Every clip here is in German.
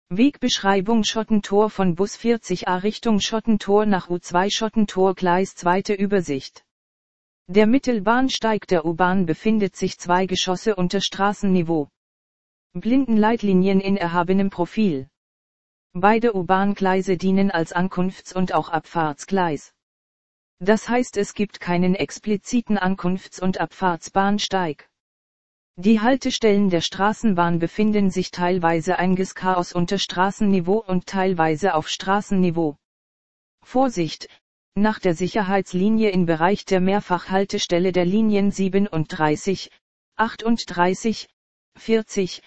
Wegbeschreibung Schottentor von Bus 40a Richtung Schottentor nach U2 Schottentor Gleis 2. Übersicht. Der Mittelbahnsteig der U-Bahn befindet sich 2 Geschosse unter Straßenniveau. Blindenleitlinien in erhabenem Profil. Beide U-Bahn-Gleise dienen als Ankunfts- und auch Abfahrtsgleis. Das heißt, es gibt keinen expliziten Ankunfts- und Abfahrtsbahnsteig. Die Haltestellen der Straßenbahn befinden sich teilweise einges Chaos unter Straßenniveau und teilweise auf Straßenniveau. Vorsicht! Nach der Sicherheitslinie im Bereich der Mehrfachhaltestelle der Linien 37, 38, 40,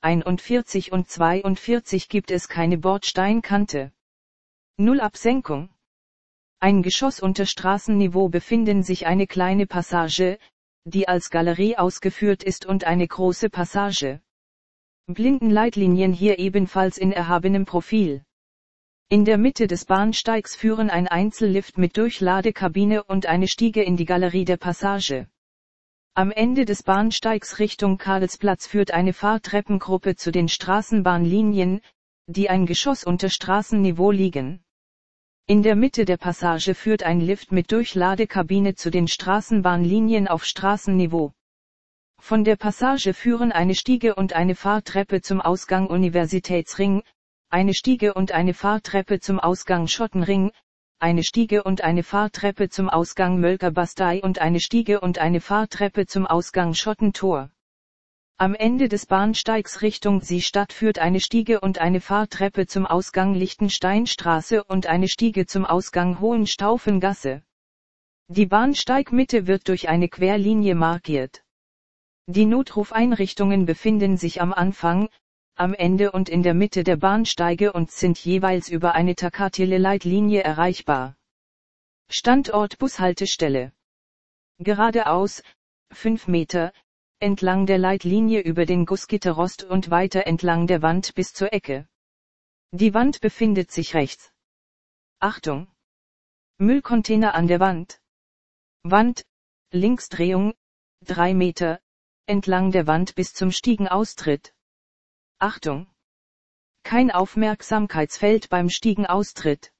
41 und 42 gibt es keine Bordsteinkante. Nullabsenkung. Ein Geschoss unter Straßenniveau befinden sich eine kleine Passage, die als Galerie ausgeführt ist, und eine große Passage. Blindenleitlinien hier ebenfalls in erhabenem Profil. In der Mitte des Bahnsteigs führen ein Einzellift mit Durchladekabine und eine Stiege in die Galerie der Passage. Am Ende des Bahnsteigs Richtung Karlsplatz führt eine Fahrtreppengruppe zu den Straßenbahnlinien, die ein Geschoss unter Straßenniveau liegen. In der Mitte der Passage führt ein Lift mit Durchladekabine zu den Straßenbahnlinien auf Straßenniveau. Von der Passage führen eine Stiege und eine Fahrtreppe zum Ausgang Universitätsring, eine Stiege und eine Fahrtreppe zum Ausgang Schottenring, eine Stiege und eine Fahrtreppe zum Ausgang Mölkerbastei und eine Stiege und eine Fahrtreppe zum Ausgang Schottentor. Am Ende des Bahnsteigs Richtung Seestadt führt eine Stiege und eine Fahrtreppe zum Ausgang Lichtensteinstraße und eine Stiege zum Ausgang Hohenstaufengasse. Die Bahnsteigmitte wird durch eine Querlinie markiert. Die Notrufeinrichtungen befinden sich am Anfang, am Ende und in der Mitte der Bahnsteige und sind jeweils über eine Takatile-Leitlinie erreichbar. Standort Bushaltestelle. Geradeaus, 5 Meter, entlang der Leitlinie über den Gussgitterrost und weiter entlang der Wand bis zur Ecke. Die Wand befindet sich rechts. Achtung! Müllcontainer an der Wand. Wand, Linksdrehung, 3 Meter, entlang der Wand bis zum Stiegenaustritt. Achtung! Kein Aufmerksamkeitsfeld beim Stiegenaustritt.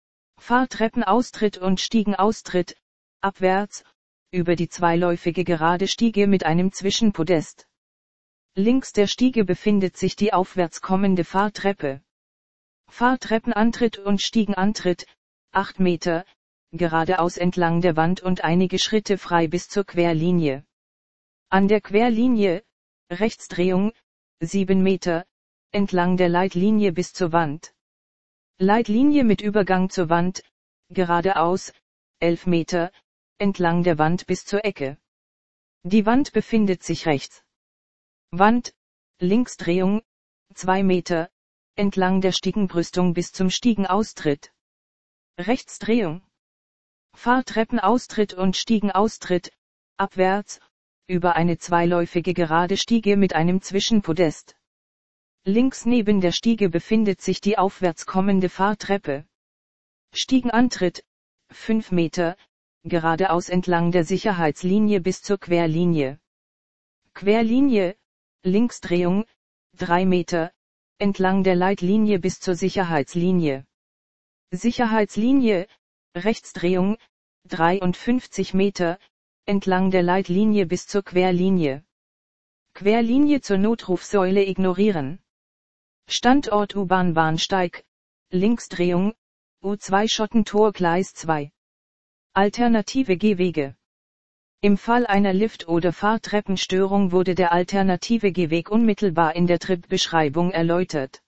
Fahrtreppenaustritt und Stiegenaustritt, abwärts, über die zweiläufige gerade Stiege mit einem Zwischenpodest. Links der Stiege befindet sich die aufwärts kommende Fahrtreppe. Fahrtreppenantritt und Stiegenantritt, 8 Meter, geradeaus entlang der Wand und einige Schritte frei bis zur Querlinie. An der Querlinie, Rechtsdrehung, 7 Meter, entlang der Leitlinie bis zur Wand. Leitlinie mit Übergang zur Wand, geradeaus, 11 Meter, entlang der Wand bis zur Ecke. Die Wand befindet sich rechts. Wand, Linksdrehung, 2 Meter, entlang der Stiegenbrüstung bis zum Stiegenaustritt. Rechtsdrehung. Fahrtreppenaustritt und Stiegenaustritt, abwärts, über eine zweiläufige gerade Stiege mit einem Zwischenpodest. Links neben der Stiege befindet sich die aufwärts kommende Fahrtreppe. Stiegenantritt, 5 Meter, geradeaus entlang der Sicherheitslinie bis zur Querlinie. Querlinie, Linksdrehung, 3 Meter, entlang der Leitlinie bis zur Sicherheitslinie. Sicherheitslinie, Rechtsdrehung, 53 Meter, entlang der Leitlinie bis zur Querlinie. Querlinie zur Notrufsäule ignorieren. Standort U-Bahn-Bahnsteig, Linksdrehung, U2 Schottentor Gleis 2. Alternative Gehwege. Im Fall einer Lift- oder Fahrtreppenstörung wurde der alternative Gehweg unmittelbar in der Tripbeschreibung erläutert.